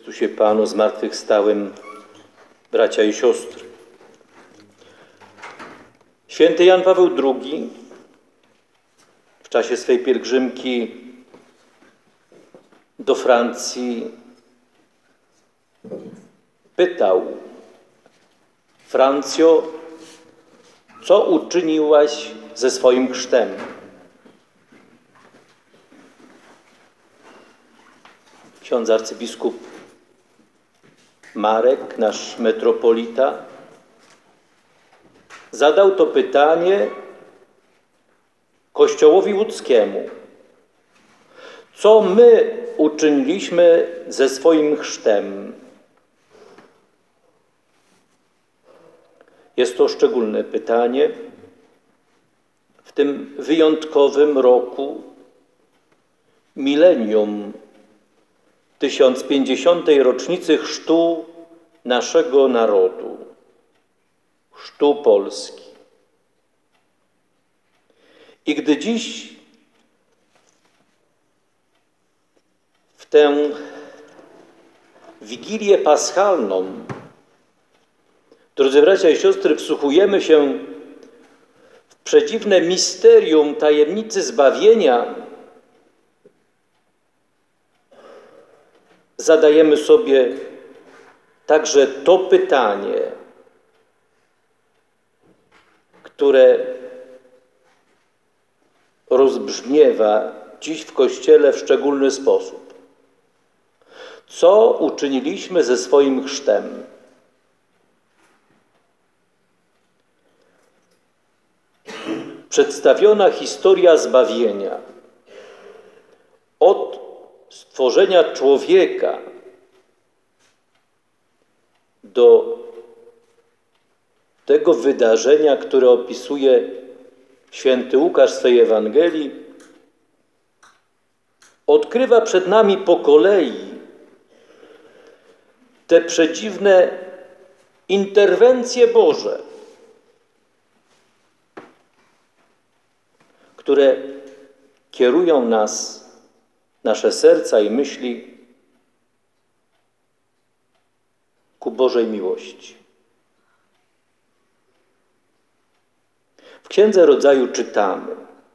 Chrystusie Panu zmartwychwstałym, bracia i siostry. Święty Jan Paweł II w czasie swej pielgrzymki do Francji pytał: Francjo, co uczyniłaś ze swoim chrztem? Ksiądz arcybiskup Marek, nasz metropolita, zadał to pytanie Kościołowi łódzkiemu. Co my uczyniliśmy ze swoim chrztem? Jest to szczególne pytanie w tym wyjątkowym roku milenium 1050. rocznicy chrztu naszego narodu, chrztu Polski. I gdy dziś w tę Wigilię Paschalną, drodzy bracia i siostry, wsłuchujemy się w przedziwne misterium tajemnicy zbawienia, zadajemy sobie także to pytanie, które rozbrzmiewa dziś w Kościele w szczególny sposób. Co uczyniliśmy ze swoim chrztem? Przedstawiona historia zbawienia od stworzenia człowieka do tego wydarzenia, które opisuje święty Łukasz w swej Ewangelii, odkrywa przed nami po kolei te przedziwne interwencje Boże, które kierują nas, nasze serca i myśli ku Bożej miłości. W Księdze Rodzaju czytamy: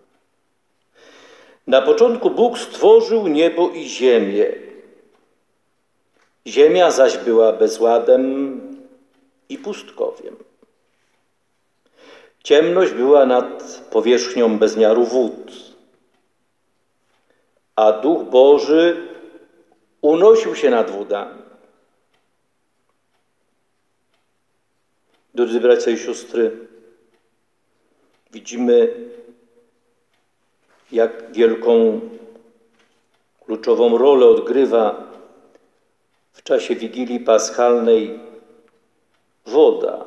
na początku Bóg stworzył niebo i ziemię. Ziemia zaś była bezładem i pustkowiem. Ciemność była nad powierzchnią bezmiaru wód, a Duch Boży unosił się nad wodami. Drodzy bracia i siostry, widzimy, jak wielką, kluczową rolę odgrywa w czasie Wigilii Paschalnej woda.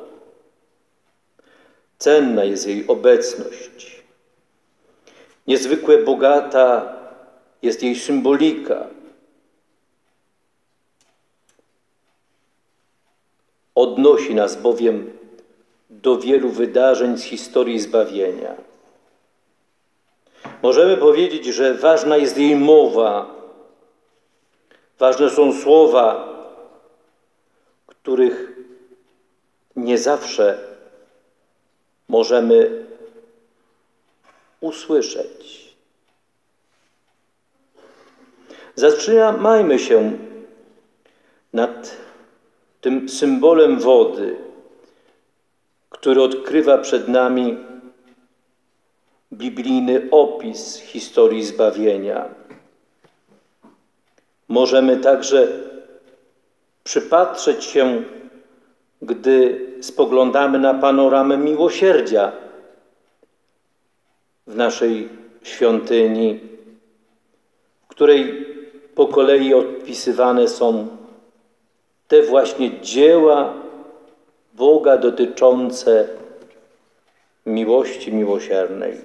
Cenna jest jej obecność. Niezwykle bogata jest jej symbolika. Odnosi nas bowiem do wielu wydarzeń z historii zbawienia. Możemy powiedzieć, że ważna jest jej mowa, ważne są słowa, których nie zawsze możemy usłyszeć. Zatrzymajmy się nad tym symbolem wody, który odkrywa przed nami biblijny opis historii zbawienia. Możemy także przypatrzeć się, gdy spoglądamy na panoramę miłosierdzia w naszej świątyni, w której po kolei opisywane są te właśnie dzieła Boga dotyczące miłości miłosiernej.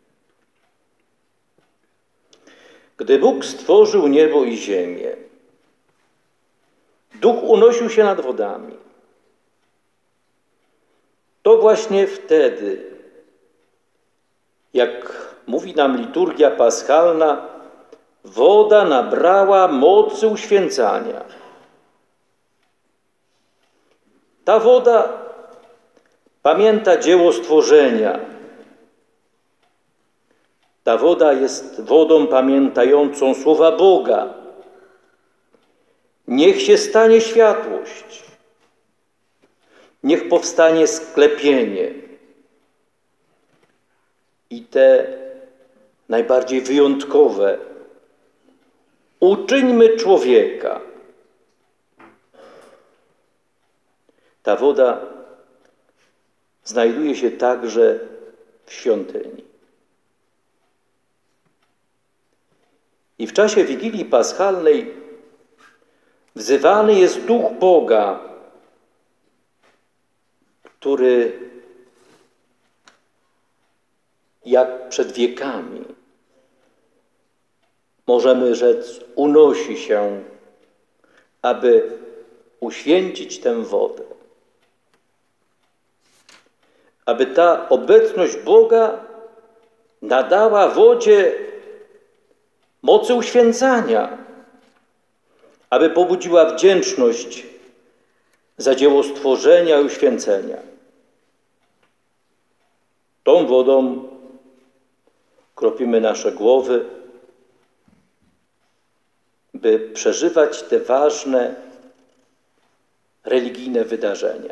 Gdy Bóg stworzył niebo i ziemię, Duch unosił się nad wodami. To właśnie wtedy, jak mówi nam liturgia paschalna, woda nabrała mocy uświęcania. Ta woda pamięta dzieło stworzenia. Ta woda jest wodą pamiętającą słowa Boga. Niech się stanie światłość. Niech powstanie sklepienie. I te najbardziej wyjątkowe. Uczyńmy człowieka. Ta woda znajduje się także w świątyni. I w czasie Wigilii Paschalnej wzywany jest Duch Boga, który jak przed wiekami, możemy rzec, unosi się, aby uświęcić tę wodę. Aby ta obecność Boga nadała wodzie mocy uświęcania, aby pobudziła wdzięczność za dzieło stworzenia i uświęcenia. Tą wodą kropimy nasze głowy, by przeżywać te ważne religijne wydarzenia.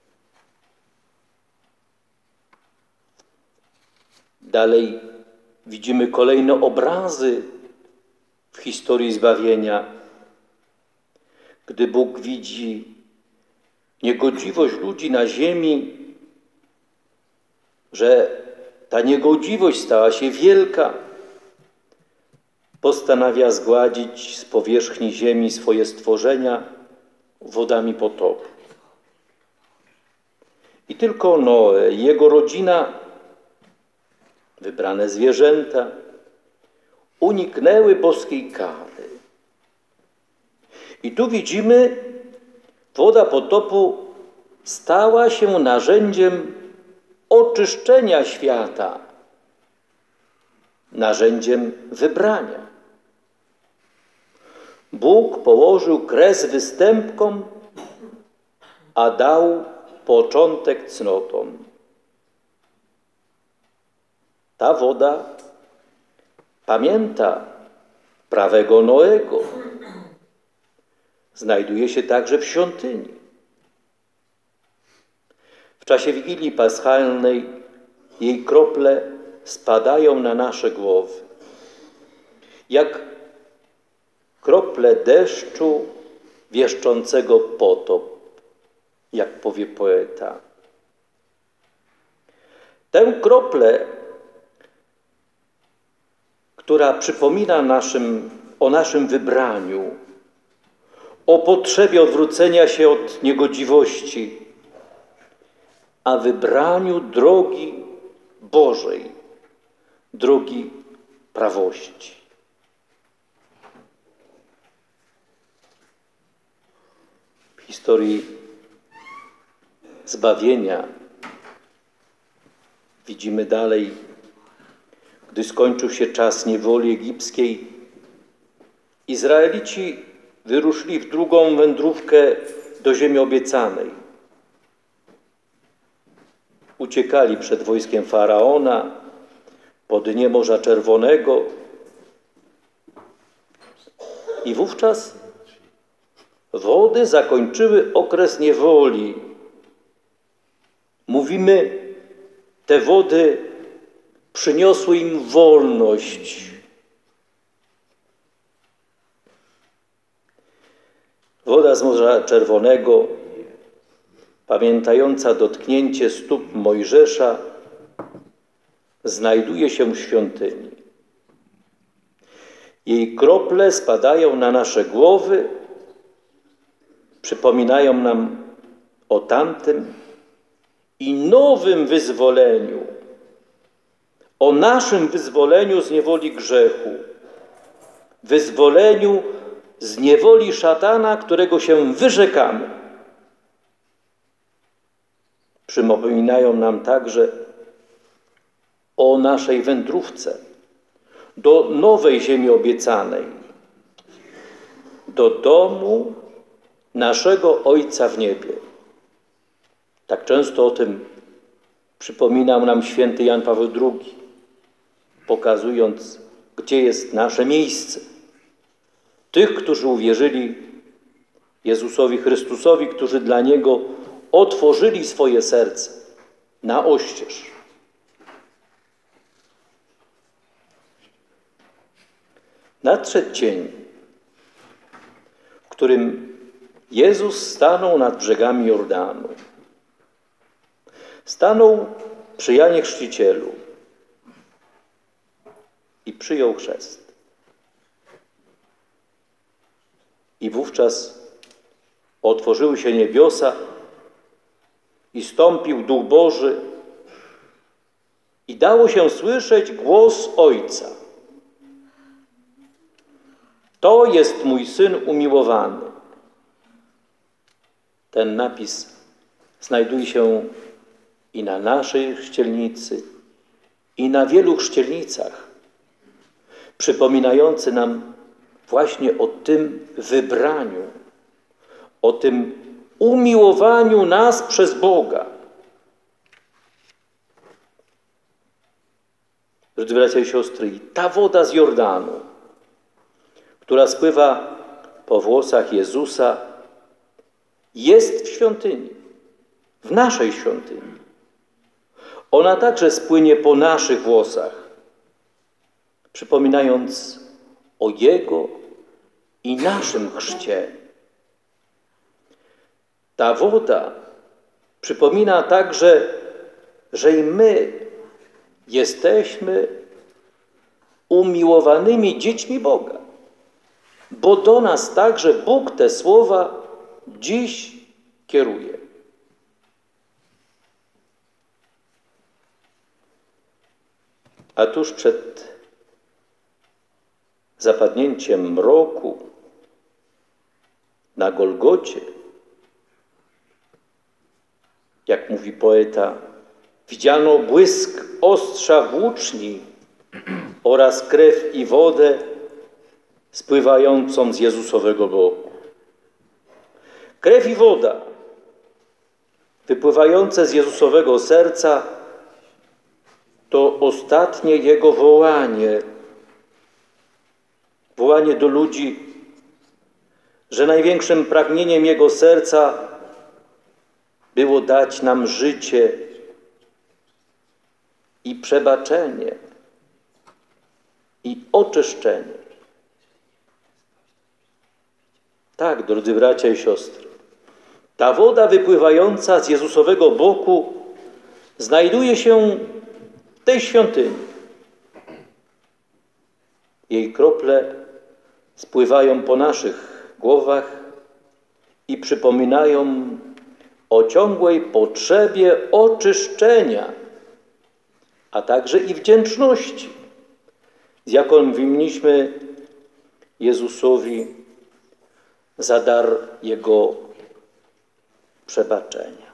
Dalej widzimy kolejne obrazy w historii zbawienia, gdy Bóg widzi niegodziwość ludzi na ziemi, że ta niegodziwość stała się wielka, postanawia zgładzić z powierzchni ziemi swoje stworzenia wodami potopu. I tylko Noe i jego rodzina, wybrane zwierzęta, uniknęły boskiej kary. I tu widzimy, woda potopu stała się narzędziem oczyszczenia świata, narzędziem wybrania. Bóg położył kres występkom, a dał początek cnotom. Ta woda pamięta prawego Noego. Znajduje się także w świątyni. W czasie Wigilii Paschalnej jej krople spadają na nasze głowy. Jak krople deszczu wieszczącego potop, jak powie poeta. Tę kroplę, która przypomina o naszym wybraniu, o potrzebie odwrócenia się od niegodziwości, a wybraniu drogi Bożej, drogi prawości. W historii zbawienia widzimy dalej, gdy skończył się czas niewoli egipskiej, Izraelici wyruszyli w drugą wędrówkę do ziemi obiecanej. Uciekali przed wojskiem Faraona po dnie Morza Czerwonego i wówczas wody zakończyły okres niewoli. Mówimy, te wody przyniosły im wolność. Woda z Morza Czerwonego, pamiętająca dotknięcie stóp Mojżesza, znajduje się w świątyni. Jej krople spadają na nasze głowy, przypominają nam o tamtym i nowym wyzwoleniu, o naszym wyzwoleniu z niewoli grzechu, wyzwoleniu z niewoli szatana, którego się wyrzekamy. Przypominają nam także o naszej wędrówce do nowej ziemi obiecanej, do domu naszego Ojca w niebie. Tak często o tym przypominał nam święty Jan Paweł II, pokazując, gdzie jest nasze miejsce. Tych, którzy uwierzyli Jezusowi Chrystusowi, którzy dla Niego otworzyli swoje serce na oścież. Nadszedł dzień, w którym Jezus stanął nad brzegami Jordanu. Stanął przy Janie Chrzcicielu i przyjął chrzest. I wówczas otworzyły się niebiosa i stąpił Duch Boży i dało się słyszeć głos Ojca. To jest mój Syn umiłowany. Ten napis znajduje się i na naszej chrzcielnicy, i na wielu chrzcielnicach, przypominający nam właśnie o tym wybraniu, o tym umiłowaniu nas przez Boga. Drodzy bracia i siostry, i ta woda z Jordanu, która spływa po włosach Jezusa, jest w świątyni, w naszej świątyni. Ona także spłynie po naszych włosach, przypominając o Jego i naszym chrzcie. Ta woda przypomina także, że i my jesteśmy umiłowanymi dziećmi Boga, bo do nas także Bóg te słowa dziś kieruje. A tuż przed zapadnięciem mroku na Golgocie, jak mówi poeta, widziano błysk ostrza włóczni oraz krew i wodę spływającą z Jezusowego boku. Krew i woda wypływające z Jezusowego serca to ostatnie Jego wołanie do ludzi, że największym pragnieniem Jego serca było dać nam życie i przebaczenie i oczyszczenie. Tak, drodzy bracia i siostry, ta woda wypływająca z Jezusowego boku znajduje się w tej świątyni. Jej krople spływają po naszych głowach i przypominają o ciągłej potrzebie oczyszczenia, a także i wdzięczności, z jaką winniśmy Jezusowi za dar Jego przebaczenia.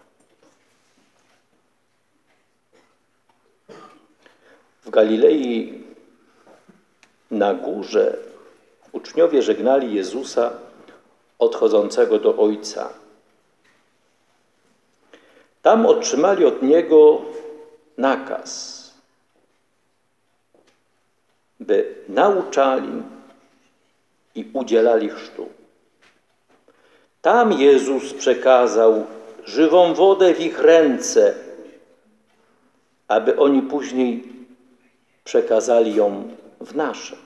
W Galilei na górze uczniowie żegnali Jezusa odchodzącego do Ojca. Tam otrzymali od Niego nakaz, by nauczali i udzielali chrztu. Tam Jezus przekazał żywą wodę w ich ręce, aby oni później przekazali ją w nasze.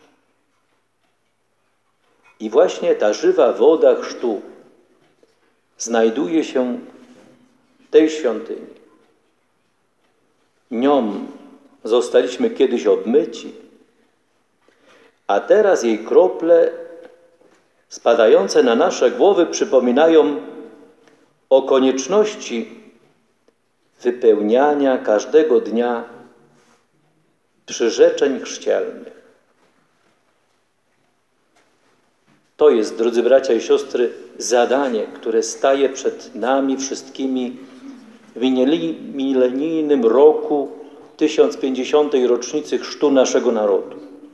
I właśnie ta żywa woda chrztu znajduje się w tej świątyni. Nią zostaliśmy kiedyś obmyci, a teraz jej krople spadające na nasze głowy przypominają o konieczności wypełniania każdego dnia przyrzeczeń chrzcielnych. To jest, drodzy bracia i siostry, zadanie, które staje przed nami wszystkimi w milenijnym roku 1050. rocznicy chrztu naszego narodu.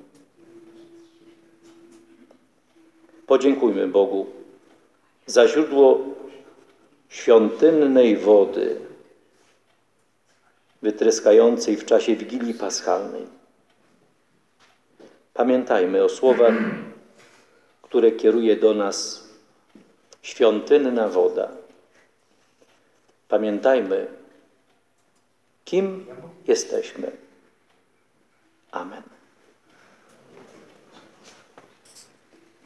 Podziękujmy Bogu za źródło świątynnej wody, wytryskającej w czasie Wigilii Paschalnej. Pamiętajmy o słowach, które kieruje do nas świątynna woda. Pamiętajmy, kim jesteśmy. Amen.